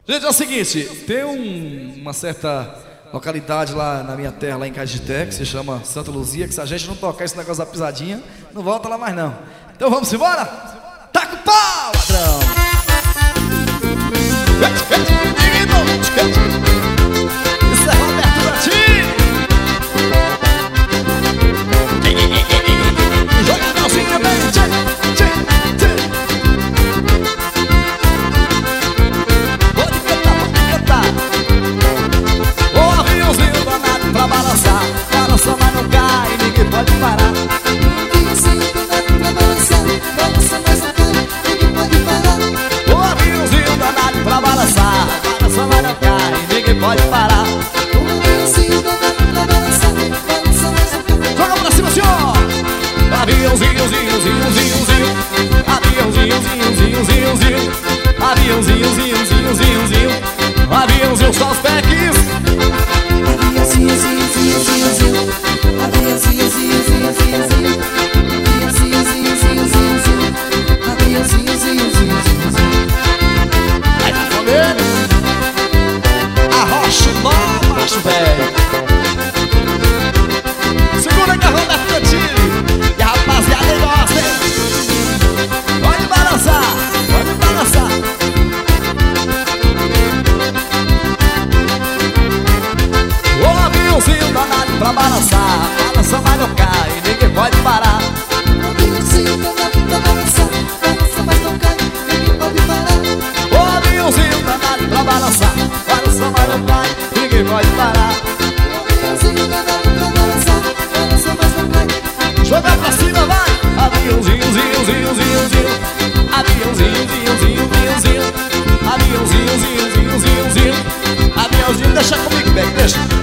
Gente, é o seguinte, tem uma certa localidade lá na minha terra, lá em Caetité, que se chama Santa Luzia, que se a gente não tocar esse negócio da pisadinha, não volta lá mais não. Então vamos embora? Taca o pau, ladrão! Isso é Roberto Latino! Joga a calcinha bem, pra balançar, balança mas não cai, ninguém pode parar. O aviãozinho danado pra balançar, balança mas não cai, ninguém pode parar. Joga pra cima, senhor! Aviãozinho, zinho, zinho, zinho, zinho. Aviãozinho, zinho, zinho, zinho, zinho. Aviãozinho, zinho, zinho, zinho, zinho. Aviãozinho, só os peques. Aviãozinho, zinho, zinho, zinho, zinho. Aviãozinho, zinho, zinho, zinho, zinho. Aviãozinho, zinho, zinho, zinho, zinho. Aviãozinho, zinho, zinho, zinho, zinho. Vai pra comer! Arrocha o nó, macho velho. Segura aí, carrão da Fiatini. E a rapaziada aí gosta, hein? Pode balançar, pode balançar. O aviãozinho danado pra balançar, balança mas não cai, ninguém pode parar. O aviãozinho danado pra balançar, balança mas não cai, ninguém pode parar. O aviãozinho danado pra balançar, balança mas não cai, ninguém pode parar. O aviãozinho danado pra balançar, balança mas não cai. Joga pra cima, vai! Aviãozinho, zinho, zinho, zinho, zinho. Aviãozinho, zinho, zinho, zinho, zinho. Aviãozinho, zinho, zinho, zinho, zinho. Aviãozinho, deixa comigo, velho, deixa.